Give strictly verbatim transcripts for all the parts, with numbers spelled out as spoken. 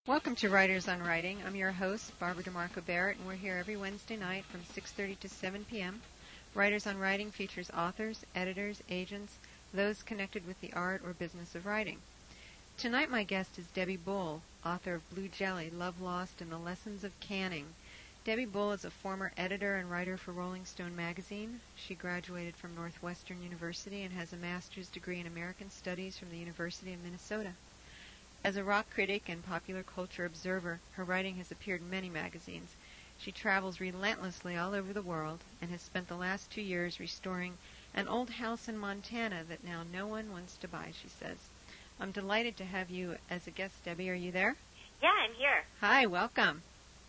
Welcome to Writers on Writing. I'm your host, Barbara DeMarco Barrett, and we're here every Wednesday night from six thirty to seven p.m. Writers on Writing features authors, editors, agents, those connected with the art or business of writing. Tonight my guest is Debbie Bull, author of Blue Jelly, Love Lost, and the Lessons of Canning. Debbie Bull is a former editor and writer for Rolling Stone magazine. She graduated from Northwestern University and has a master's degree in American Studies from the University of Minnesota. As a rock critic and popular culture observer, her writing has appeared in many magazines. She travels relentlessly all over the world and has spent the last two years restoring an old house in Montana that now no one wants to buy, she says. I'm delighted to have you as a guest, Debbie. Are you there? Yeah, I'm here. Hi, welcome.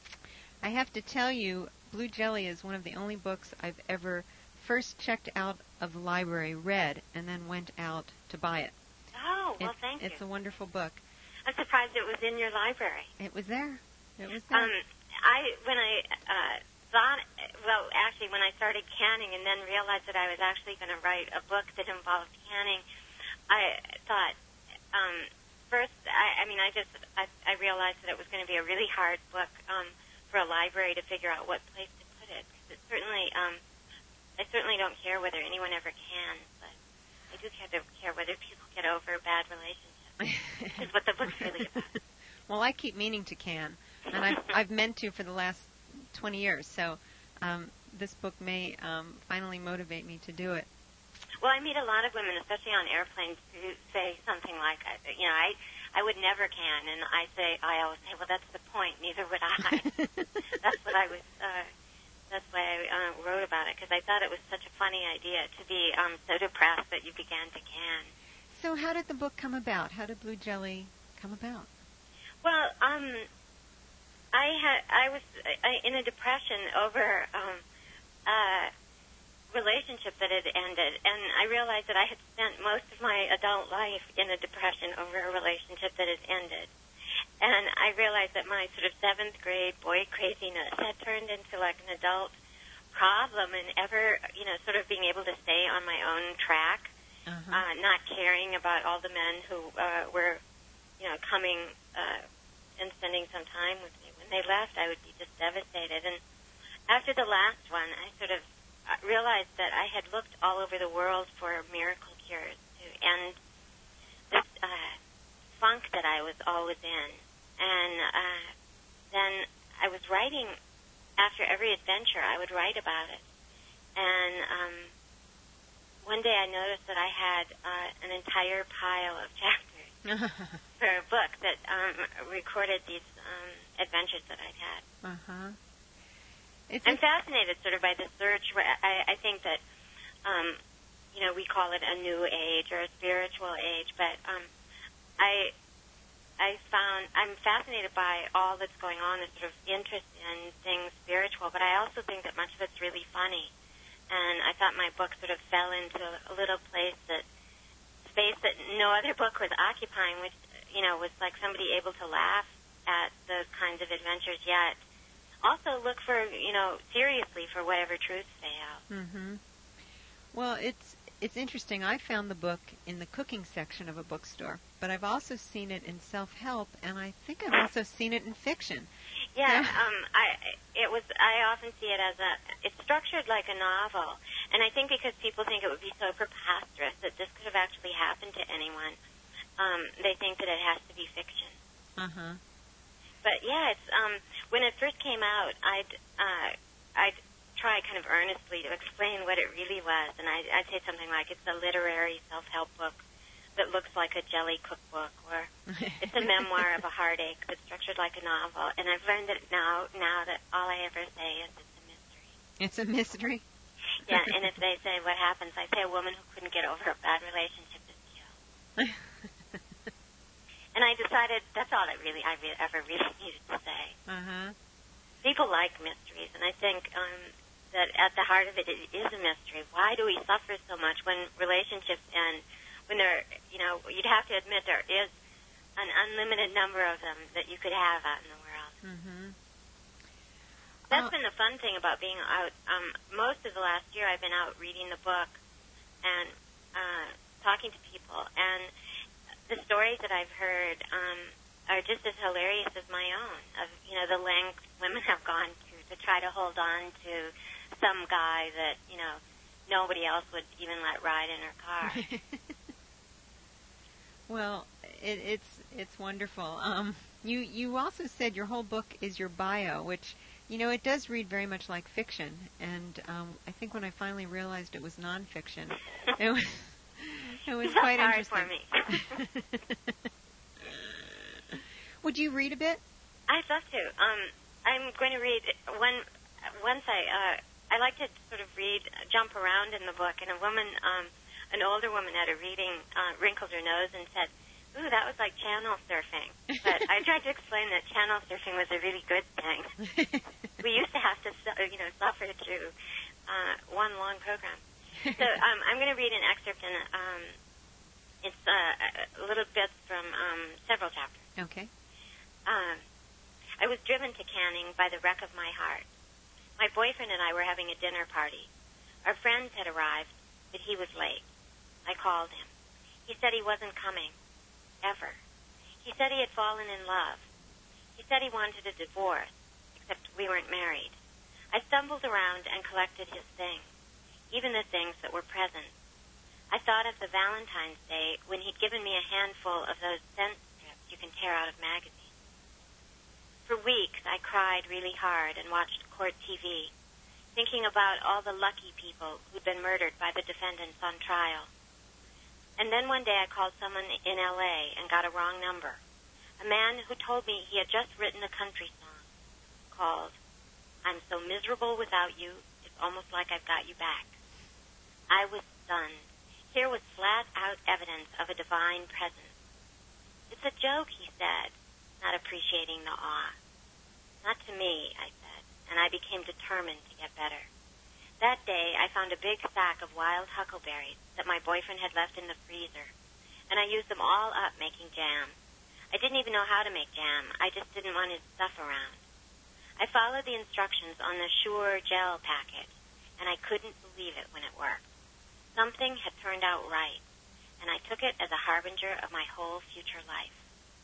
I have to tell you, Blue Jelly is one of the only books I've ever first checked out of the library, read, and then went out to buy it. Oh, well, it, thank you. It's a wonderful book. I'm surprised it was in your library. It was there. It was there. Um, I when I uh, thought, well, actually, when I started canning and then realized that I was actually going to write a book that involved canning, I thought, um, first, I, I mean, I just, I, I realized that it was going to be a really hard book um, for a library to figure out what place to put it. Because it certainly, um, I certainly don't care whether anyone ever can, but I do care, to care whether people get over bad relationships. Is what the book's really about. Well, I keep meaning to can, and I've, I've meant to for the last twenty years, so um, this book may um, finally motivate me to do it. Well, I meet a lot of women, especially on airplanes, who say something like, you know, I I would never can, and I say, I always say, well, that's the point, neither would I. That's what I was, uh, that's why I uh, wrote about it, because I thought it was such a funny idea to be um, so depressed that you began to can. So how did the book come about? How did Blue Jelly come about? Well, um, I had I was I, in a depression over um, a relationship that had ended, and I realized that I had spent most of my adult life in a depression over a relationship that had ended. And I realized that my sort of seventh grade boy craziness had turned into like an adult problem, and ever, you know, sort of being able to stay on my own track. Uh-huh. Uh, not caring about all the men who uh, were, you know, coming uh, and spending some time with me. When they left, I would be just devastated. And after the last one, I sort of realized that I had looked all over the world for miracle cures to end this uh, funk that I was always in. And uh, then I was writing, after every adventure, I would write about it. And um, one day I noticed that I had uh, an entire pile of chapters for a book that um, recorded these um, adventures that I'd had. Uh-huh. It's I'm fascinated sort of by the search. I, I think that, um, you know, we call it a new age or a spiritual age, but um, I I found, I'm fascinated by all that's going on, this sort of interest in things spiritual, but I also think that much of it's really funny. And I thought my book sort of fell into a little place that, space that no other book was occupying, which, you know, was like somebody able to laugh at those kinds of adventures, yet also look for, you know, seriously for whatever truths stay out. Mm-hmm. Well, it's it's interesting. I found the book in the cooking section of a bookstore, but I've also seen it in self-help, and I think I've also seen it in fiction. Yeah, um, I it was. I often see it as a. It's structured like a novel, and I think because people think it would be so preposterous that this could have actually happened to anyone, um, they think that it has to be fiction. Uh huh. But yeah, it's um, when it first came out, I'd uh, I'd try kind of earnestly to explain what it really was, and I, I'd say something like it's a literary self-help book that looks like a jelly cookbook, or it's a memoir of a heartache that's structured like a novel. And I've learned that now, now that all I ever say is it's a mystery. It's a mystery? Yeah, and if they say what happens, I say a woman who couldn't get over a bad relationship is killed. And I decided that's all I really, I re- ever really needed to say. Uh-huh. People like mysteries, and I think um, that at the heart of it, it is a mystery. Why do we suffer so much when relationships end? When there, you know, you'd have to admit there is an unlimited number of them that you could have out in the world. Mm-hmm. That's uh, been the fun thing about being out. Um, most of the last year I've been out reading the book and uh, talking to people. And the stories that I've heard um, are just as hilarious as my own, of, you know, the lengths women have gone to to try to hold on to some guy that, you know, nobody else would even let ride in her car. Well, it, it's it's wonderful. Um, you you also said your whole book is your bio, which, you know, it does read very much like fiction. And um, I think when I finally realized it was nonfiction, it was it was quite hard interesting. for me. Would you read a bit? I'd love to. Um, I'm going to read one. Once I uh, I like to sort of read, jump around in the book, and a woman. Um, An older woman at a reading uh, wrinkled her nose and said, "Ooh, that was like channel surfing." But I tried to explain that channel surfing was a really good thing. We used to have to, you know, suffer through uh, one long program. So um, I'm going to read an excerpt, and um, it's uh, a little bit from um, several chapters. Okay. Um, I was driven to Canning by the wreck of my heart. My boyfriend and I were having a dinner party. Our friends had arrived, but he was late. I called him. He said he wasn't coming. Ever. He said he had fallen in love. He said he wanted a divorce, except we weren't married. I stumbled around and collected his things, even the things that were present. I thought of the Valentine's Day when he'd given me a handful of those scent strips you can tear out of magazines. For weeks, I cried really hard and watched court T V, thinking about all the lucky people who'd been murdered by the defendants on trial. And then one day I called someone in L A and got a wrong number. A man who told me he had just written a country song called "I'm So Miserable Without You, It's Almost Like I've Got You Back." I was stunned. Here was flat-out evidence of a divine presence. "It's a joke," he said, not appreciating the awe. "Not to me," I said, and I became determined to get better. That day, I found a big sack of wild huckleberries that my boyfriend had left in the freezer, and I used them all up making jam. I didn't even know how to make jam. I just didn't want his stuff around. I followed the instructions on the Sure gel packet, and I couldn't believe it when it worked. Something had turned out right, and I took it as a harbinger of my whole future life.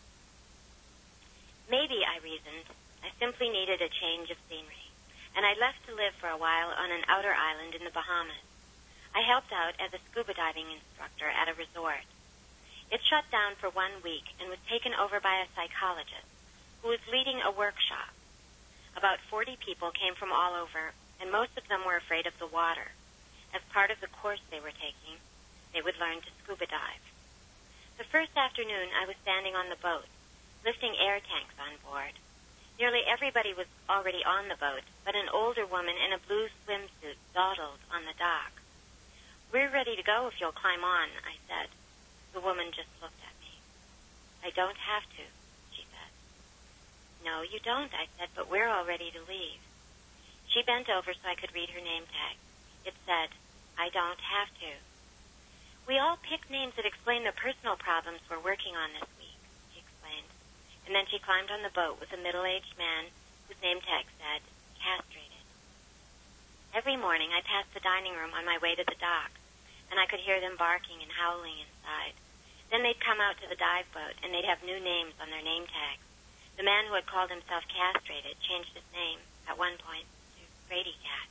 Maybe, I reasoned, I simply needed a change of scenery, and I left to live for a while on an outer island in the Bahamas. I helped out as a scuba diving instructor at a resort. It shut down for one week and was taken over by a psychologist who was leading a workshop. About forty people came from all over, and most of them were afraid of the water. As part of the course they were taking, they would learn to scuba dive. The first afternoon, I was standing on the boat, lifting air tanks on board. Nearly everybody was already on the boat, but an older woman in a blue swimsuit dawdled on the dock. "We're ready to go if you'll climb on," I said. The woman just looked at me. "I don't have to," she said. "No, you don't," I said, "but we're all ready to leave." She bent over so I could read her name tag. It said, "I don't have to." "We all pick names that explain the personal problems we're working on this week," she explained. And then she climbed on the boat with a middle-aged man whose name tag said, "Castrated." Every morning I passed the dining room on my way to the dock, and I could hear them barking and howling inside. Then they'd come out to the dive boat, and they'd have new names on their name tags. The man who had called himself Castrated changed his name at one point to Brady Cat.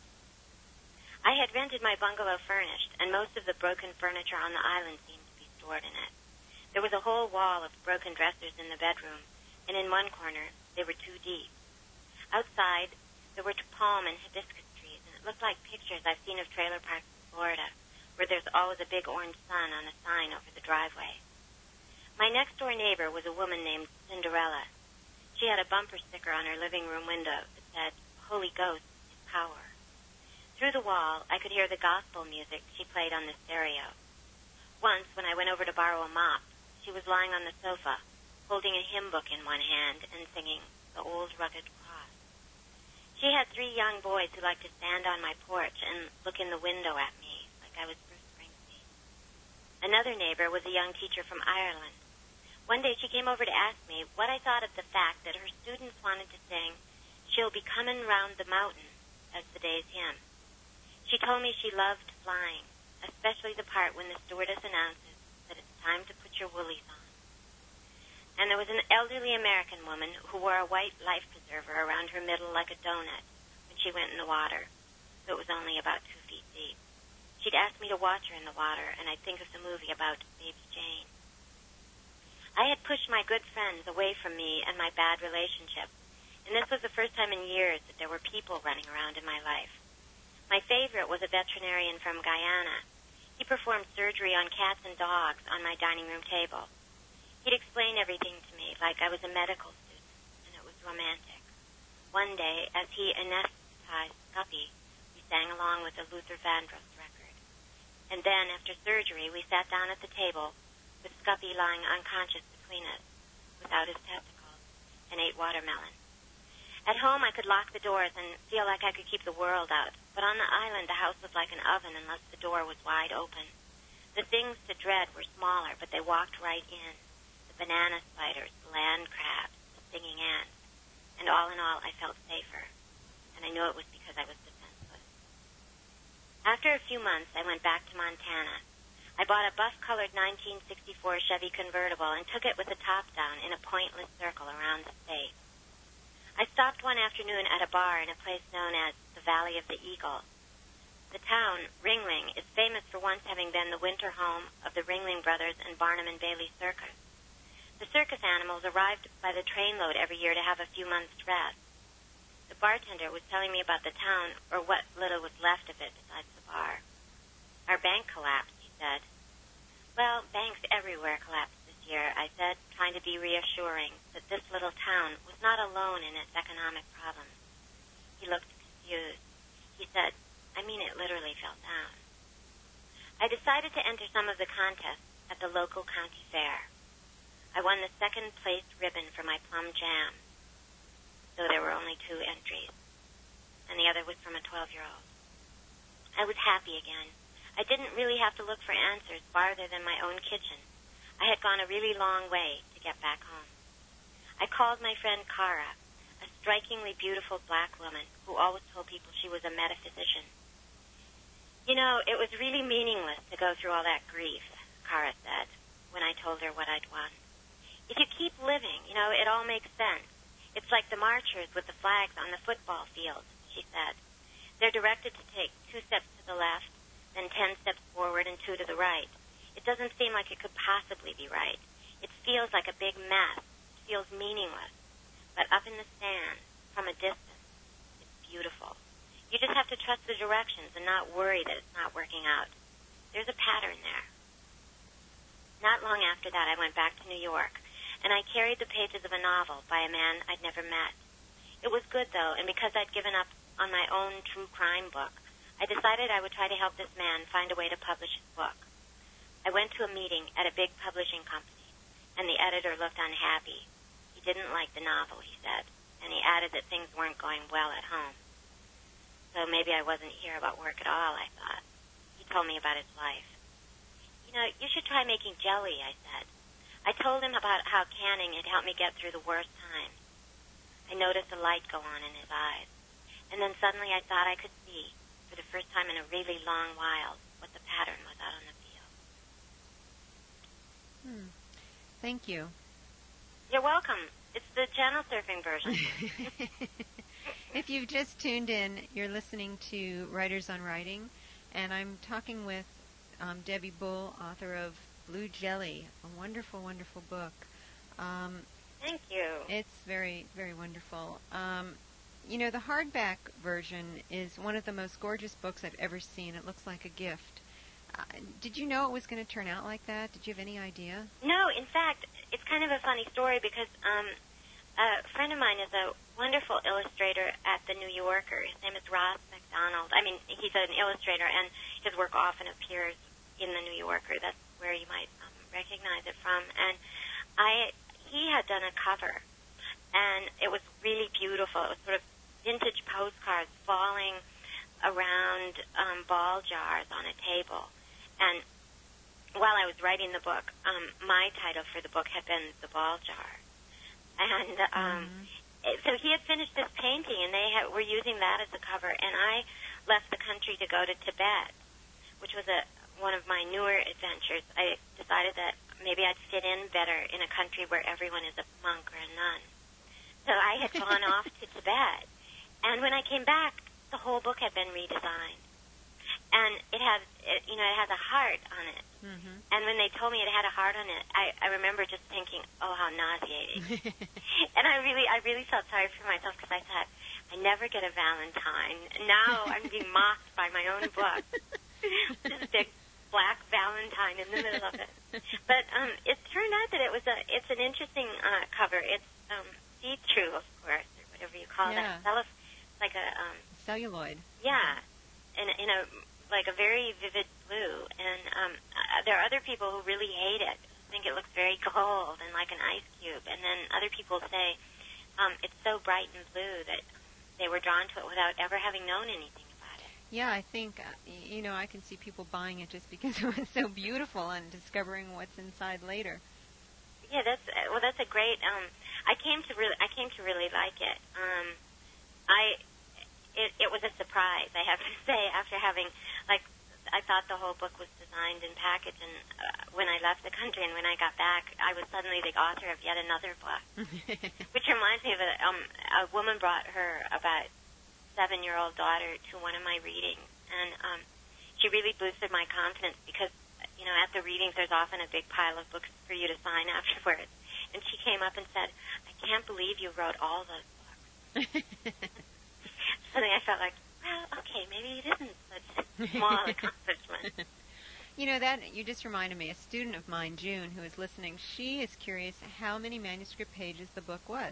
I had rented my bungalow furnished, and most of the broken furniture on the island seemed to be stored in it. There was a whole wall of broken dressers in the bedroom, and in one corner, they were two deep. Outside, there were palm and hibiscus trees, and it looked like pictures I've seen of trailer parks in Florida, where there's always a big orange sun on a sign over the driveway. My next-door neighbor was a woman named Cinderella. She had a bumper sticker on her living room window that said, "Holy Ghost is power." Through the wall, I could hear the gospel music she played on the stereo. Once, when I went over to borrow a mop, she was lying on the sofa, holding a hymn book in one hand and singing "The Old Rugged Cross." She had three young boys who liked to stand on my porch and look in the window at me like I was Bruce Springsteen. Another neighbor was a young teacher from Ireland. One day she came over to ask me what I thought of the fact that her students wanted to sing "She'll Be Comin' Round the Mountain" as the day's hymn. She told me she loved flying, especially the part when the stewardess announces that it's time to put your woolies on. and there was an elderly American woman who wore a white life preserver around her middle like a donut when she went in the water, so it was only about two feet deep. She'd asked me to watch her in the water, and I'd think of the movie about Baby Jane. I had pushed my good friends away from me and my bad relationship, and this was the first time in years that there were people running around in my life. My favorite was a veterinarian from Guyana. He performed surgery on cats and dogs on my dining room table. He'd explain everything to me like I was a medical student, and it was romantic. One day, as he anesthetized Scuppy, we sang along with the Luther Vandross record. And then, after surgery, we sat down at the table with Scuppy lying unconscious between us, without his testicles, and ate watermelon. At home, I could lock the doors and feel like I could keep the world out, but on the island, the house was like an oven unless the door was wide open. The things to dread were smaller, but they walked right in. Banana spiders, the land crabs, the stinging ants, and all in all, I felt safer, and I knew it was because I was defenseless. After a few months, I went back to Montana. I bought a buff-colored nineteen sixty-four Chevy convertible and took it with the top down in a pointless circle around the state. I stopped one afternoon at a bar in a place known as the Valley of the Eagle. The town, Ringling, is famous for once having been the winter home of the Ringling Brothers and Barnum and Bailey Circus. The circus animals arrived by the trainload every year to have a few months' rest. The bartender was telling me about the town, or what little was left of it besides the bar. Our bank collapsed, he said. Well, banks everywhere collapsed this year, I said, trying to be reassuring that this little town was not alone in its economic problems. He looked confused. He said, I mean it literally fell down. I decided to enter some of the contests at the local county fair. I won the second place ribbon for my plum jam, though there were only two entries, and the other was from a twelve-year-old. I was happy again. I didn't really have to look for answers farther than my own kitchen. I had gone a really long way to get back home. I called my friend Cara, a strikingly beautiful black woman who always told people she was a metaphysician. You know, it was really meaningless to go through all that grief, Cara said, when I told her what I'd won. If you keep living, you know, it all makes sense. It's like the marchers with the flags on the football field, she said. They're directed to take two steps to the left, then ten steps forward and two to the right. It doesn't seem like it could possibly be right. It feels like a big mess. It feels meaningless. But up in the stand, from a distance, it's beautiful. You just have to trust the directions and not worry that it's not working out. There's a pattern there. Not long after that, I went back to New York, and I carried the pages of a novel by a man I'd never met. It was good, though, and because I'd given up on my own true crime book, I decided I would try to help this man find a way to publish his book. I went to a meeting at a big publishing company, and the editor looked unhappy. He didn't like the novel, he said, and he added that things weren't going well at home. So maybe I wasn't here about work at all, I thought. He told me about his life. You know, you should try making jelly, I said. I told him about how canning had helped me get through the worst times. I noticed a light go on in his eyes, and then suddenly I thought I could see, for the first time in a really long while, what the pattern was out on the field. Hmm. Thank you. You're welcome. It's the channel surfing version. If you've just tuned in, you're listening to Writers on Writing, and I'm talking with um, Debbie Bull, author of Blue Jelly, a wonderful, wonderful book. Um, Thank you. It's very, very wonderful. Um, you know, the hardback version is one of the most gorgeous books I've ever seen. It looks like a gift. Uh, did you know it was going to turn out like that? Did you have any idea? No, in fact, it's kind of a funny story because um, a friend of mine is a wonderful illustrator at the New Yorker. His name is Ross McDonald. I mean, he's an illustrator, and his work often appears in the New Yorker. That's where you might um, recognize it from. And I, he had done a cover, and it was really beautiful. It was sort of vintage postcards falling around um, ball jars on a table. And while I was writing the book, um, my title for the book had been The Ball Jar. And um, mm-hmm. so he had finished this painting, and they had, were using that as a cover. And I left the country to go to Tibet, which was a one of my newer adventures. I decided that maybe I'd fit in better in a country where everyone is a monk or a nun. So I had gone off to Tibet. And when I came back, the whole book had been redesigned. And it had, it, you know, it has a heart on it. Mm-hmm. And when they told me it had a heart on it, I, I remember just thinking, oh, how nauseating. And I really, I really felt sorry for myself because I thought, I never get a Valentine. Now I'm being mocked by my own book. This big black Valentine in the middle of it. But um, it turned out that it was a, it's an interesting uh, cover. It's um, see-through, of course, or whatever you call yeah. that. Celluf- like a um, celluloid. Yeah, in in a like a very vivid blue. And um, uh, there are other people who really hate it. Think it looks very cold and like an ice cube. And then other people say um, it's so bright and blue that they were drawn to it without ever having known anything about it. Yeah, I think uh, you know I can see people buying it just because it was so beautiful and discovering what's inside later. Yeah, that's uh, well, that's a great. Um, I came to really, I came to really like it. Um, I. It, it was a surprise, I have to say, after having, like, I thought the whole book was designed and packaged, and uh, when I left the country and when I got back, I was suddenly the author of yet another book, which reminds me of a, um, a woman brought her about seven-year-old daughter to one of my readings, and um, she really boosted my confidence because, you know, at the readings there's often a big pile of books for you to sign afterwards, and she came up and said, I can't believe you wrote all those books. Suddenly I felt like, well, okay, maybe it isn't such a small accomplishment. You know, that you just reminded me, a student of mine, June, who is listening, she is curious how many manuscript pages the book was,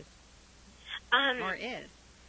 um, or is.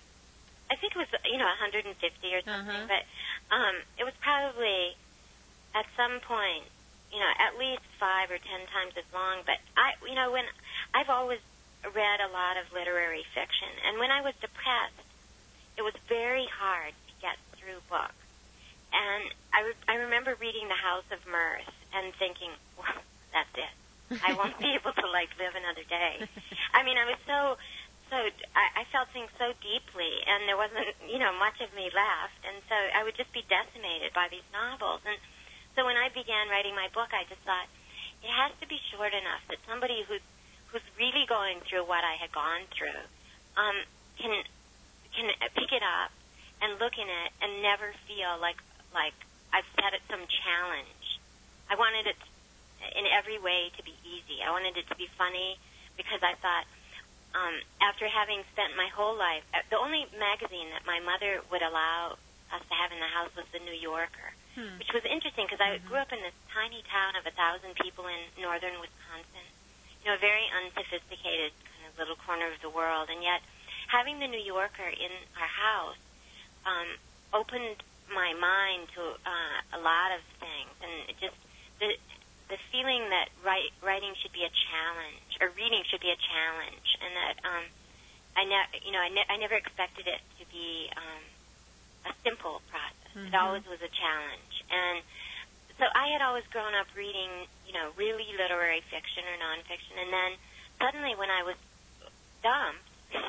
I think it was, you know, one hundred fifty or something, uh-huh. but um, it was probably, at some point, you know, at least five or ten times as long. But, I, you know, when I've always read a lot of literary fiction, and when I was depressed, it was very hard to get through books. And I, re- I remember reading The House of Mirth and thinking, well, that's it. I won't be able to, like, live another day. I mean, I was so, so, I, I felt things so deeply, and there wasn't, you know, much of me left. And so I would just be decimated by these novels. And so when I began writing my book, I just thought, it has to be short enough that somebody who's, who's really going through what I had gone through um, can... can pick it up and look in it and never feel like like I've set it some challenge. I wanted it in every way to be easy. I wanted it to be funny because I thought um, after having spent my whole life, the only magazine that my mother would allow us to have in the house was the New Yorker, hmm. which was interesting because I mm-hmm. grew up in this tiny town of a thousand people in northern Wisconsin, you know, a very unsophisticated kind of little corner of the world, and yet having the New Yorker in our house um, opened my mind to uh, a lot of things, and it just the the feeling that write, writing should be a challenge, or reading should be a challenge, and that um, I ne- you know I, ne- I never expected it to be um, a simple process. Mm-hmm. It always was a challenge, and so I had always grown up reading, you know, really literary fiction or nonfiction, and then suddenly when I was dumped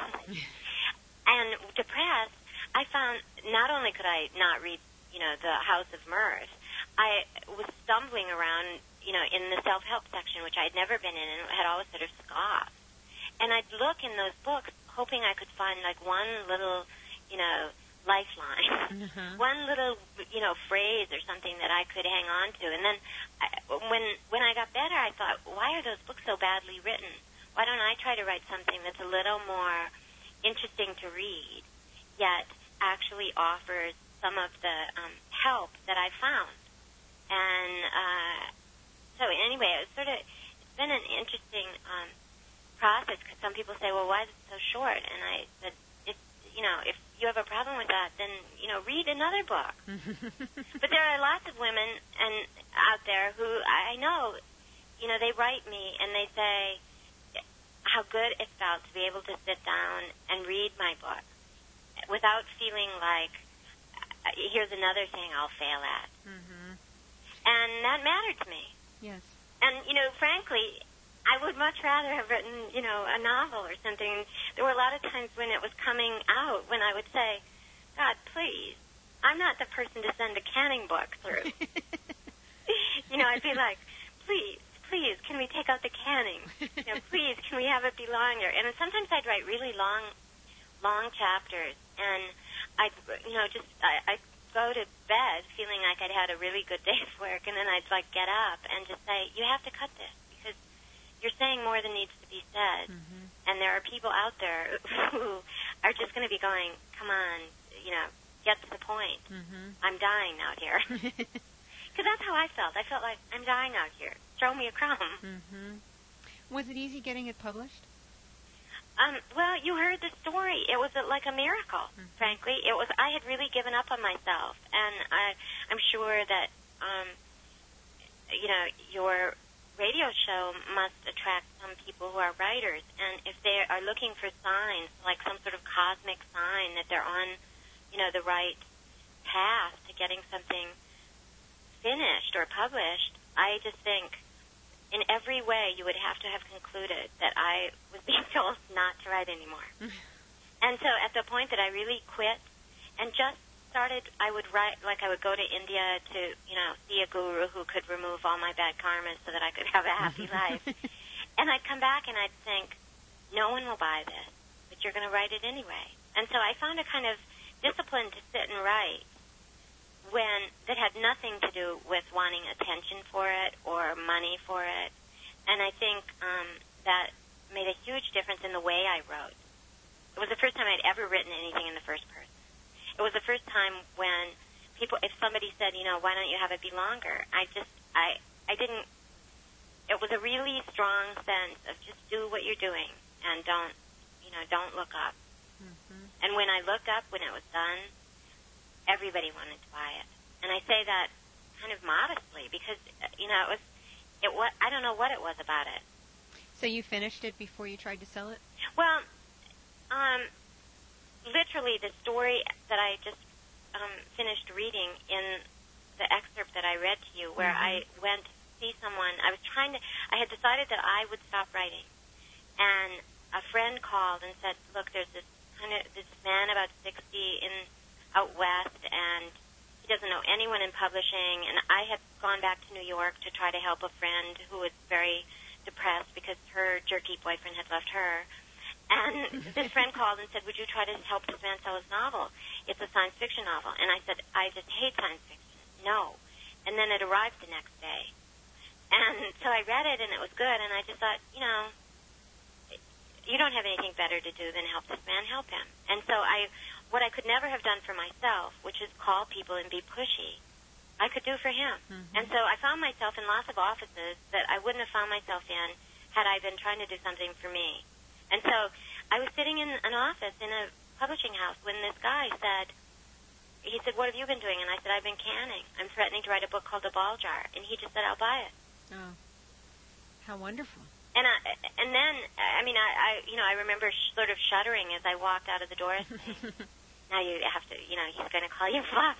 and depressed, I found not only could I not read, you know, The House of Mirth, I was stumbling around, you know, in the self-help section, which I had never been in and had always sort of scoffed. And I'd look in those books hoping I could find, like, one little, you know, lifeline, mm-hmm. one little, you know, phrase or something that I could hang on to. And then I, when when I got better, I thought, why are those books so badly written? Why don't I try to write something that's a little more interesting to read, yet actually offers some of the um, help that I found? And uh, so anyway, it was sort of, it's been an interesting um, process, because some people say, well, why is it so short? And I said, if, you know, if you have a problem with that, then, you know, read another book. But there are lots of women and out there who I know, you know, they write me and they say how good it felt to be able to sit down and read my book without feeling like, uh, here's another thing I'll fail at. Mm-hmm. And that mattered to me. Yes. And, you know, frankly, I would much rather have written, you know, a novel or something. There were a lot of times when it was coming out when I would say, God, please, I'm not the person to send a canning book through. You know, I'd be like, please, please, can we take out the canning? You know, please, can we have it be longer? And sometimes I'd write really long, long chapters, and I'd, you know, just, I, I'd go to bed feeling like I'd had a really good day's work, and then I'd, like, get up and just say, you have to cut this, because you're saying more than needs to be said. Mm-hmm. And there are people out there who are just going to be going, come on, you know, get to the point. Mm-hmm. I'm dying out here. Because that's how I felt. I felt like, I'm dying out here. Throw me a crumb. Mm-hmm. Was it easy getting it published? Um, well, you heard the story. It was a, like a miracle, mm-hmm. frankly. It was. I had really given up on myself. And I, I'm sure that, um, you know, your radio show must attract some people who are writers. And if they are looking for signs, like some sort of cosmic sign that they're on, you know, the right path to getting something finished or published, I just think in every way you would have to have concluded that I was being told not to write anymore. And so at the point that I really quit and just started, I would write, like I would go to India to, you know, see a guru who could remove all my bad karmas so that I could have a happy life. And I'd come back and I'd think, no one will buy this, but you're going to write it anyway. And so I found a kind of discipline to sit and write when that had nothing to do with wanting attention for it or money for it. And I think um, that made a huge difference in the way I wrote. It was the first time I'd ever written anything in the first person. It was the first time when people, if somebody said, you know, why don't you have it be longer? I just, I, I didn't, it was a really strong sense of just do what you're doing and don't, you know, don't look up. Mm-hmm. And when I looked up, when it was done, everybody wanted to buy it. And I say that kind of modestly because, you know, it was, it was, I don't know what it was about it. So you finished it before you tried to sell it? Well, um, literally the story that I just um, finished reading in the excerpt that I read to you, where mm-hmm. I went to see someone, I was trying to, I had decided that I would stop writing. And a friend called and said, look, there's this kind of, this man about sixty in out west, and he doesn't know anyone in publishing, and I had gone back to New York to try to help a friend who was very depressed because her jerky boyfriend had left her. And this friend called and said, would you try to help this man sell his novel? It's a science fiction novel. And I said, I just hate science fiction. No. And then it arrived the next day. And so I read it, and it was good, and I just thought, you know, you don't have anything better to do than help this man, help him. And so I, what I could never have done for myself, which is call people and be pushy, I could do for him. Mm-hmm. And so I found myself in lots of offices that I wouldn't have found myself in had I been trying to do something for me. And so I was sitting in an office in a publishing house when this guy said, he said, what have you been doing? And I said, I've been canning. I'm threatening to write a book called The Ball Jar. And he just said, I'll buy it. Oh, how wonderful. And I, and then, I mean, I, I you know, I remember sh- sort of shuddering as I walked out of the door saying, now you have to, you know, he's going to call you bluff.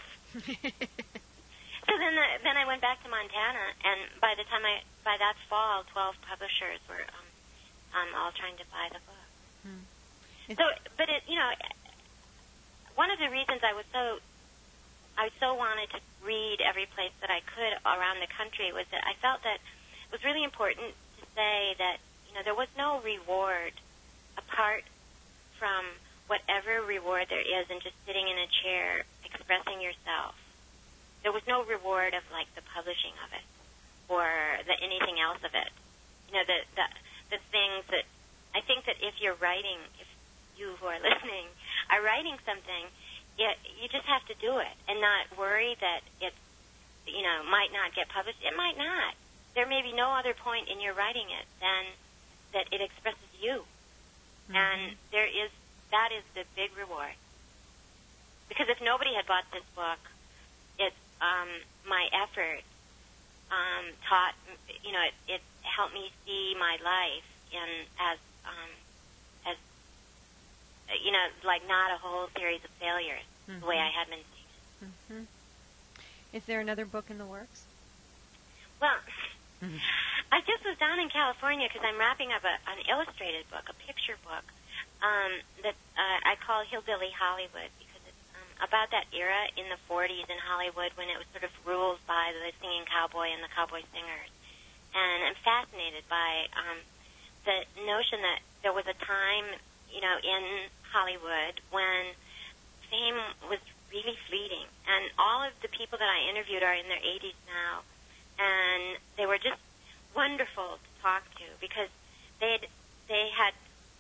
So then the, then I went back to Montana, and by the time I, by that fall, twelve publishers were um, um, all trying to buy the book. Hmm. So, but it, you know, one of the reasons I was so, I so wanted to read every place that I could around the country was that I felt that it was really important to say that, you know, there was no reward apart from whatever reward there is in just sitting in a chair expressing yourself. There was no reward of, like, the publishing of it or the anything else of it. You know, the, the, the things that, I think that if you're writing, if you who are listening are writing something, it, you just have to do it and not worry that it, you know, might not get published. It might not. There may be no other point in your writing it than that it expresses you. Mm-hmm. And there is, that is the big reward. Because if nobody had bought this book, it, um, my effort um, taught, you know, it, it helped me see my life in as, um, as, you know, like not a whole series of failures, mm-hmm. the way I had been seeing it. Mm-hmm. Is there another book in the works? Well, mm-hmm. I just was down in California because I'm wrapping up a, an illustrated book, a picture book, um, that uh, I call Hillbilly Hollywood, because it's um, about that era in the forties in Hollywood when it was sort of ruled by the singing cowboy and the cowboy singers. and I'm fascinated by um, the notion that there was a time, you know, in Hollywood when fame was really fleeting, and all of the people that I interviewed are in their eighties now, and they were just wonderful to talk to because they had they had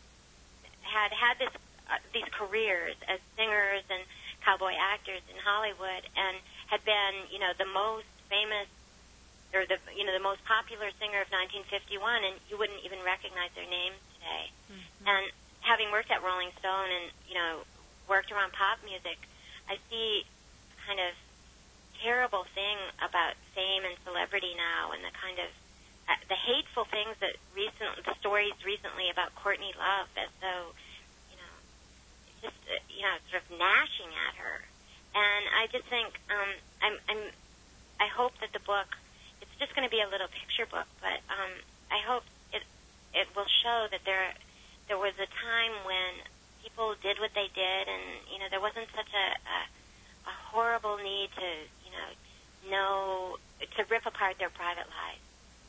had had this uh, these careers as singers and cowboy actors in Hollywood, and had been, you know, the most famous or the you know the most popular singer of nineteen fifty-one, and you wouldn't even recognize their names today. Mm-hmm. And having worked at Rolling Stone and, you know, worked around pop music, I see kind of terrible thing about fame and celebrity now, and the kind of uh, the hateful things that recent the stories recently about Courtney Love, as though, you know, just uh, you know, sort of gnashing at her. And I just think um, I'm I'm I hope that the book, it's just going to be a little picture book, but um, I hope it it will show that there there was a time when people did what they did, and, you know, there wasn't such a, a a horrible need to, you know, know to rip apart their private lives.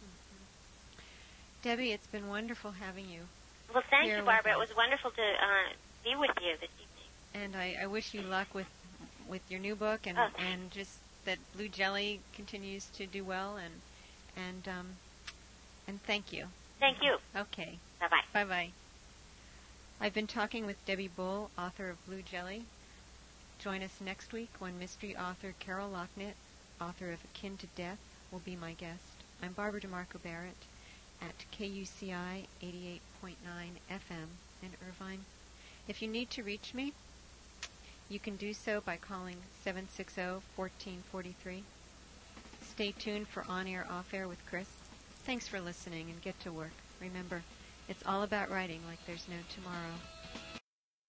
Mm-hmm. Debbie, it's been wonderful having you. Well, thank you, Barbara. It was wonderful to uh, be with you this evening. And I, I wish you luck with with your new book, and oh, and just that Blue Jelly continues to do well, and and um and thank you. Thank you. Okay. Bye bye. Bye bye. I've been talking with Debbie Bull, author of Blue Jelly. Join us next week when mystery author Carol Locknett, author of Akin to Death, will be my guest. I'm Barbara DeMarco Barrett at K U C I eighty-eight point nine F M in Irvine. If you need to reach me, you can do so by calling seven six zero, one four four three. Stay tuned for On Air, Off Air with Chris. Thanks for listening, and get to work. Remember, it's all about writing like there's no tomorrow.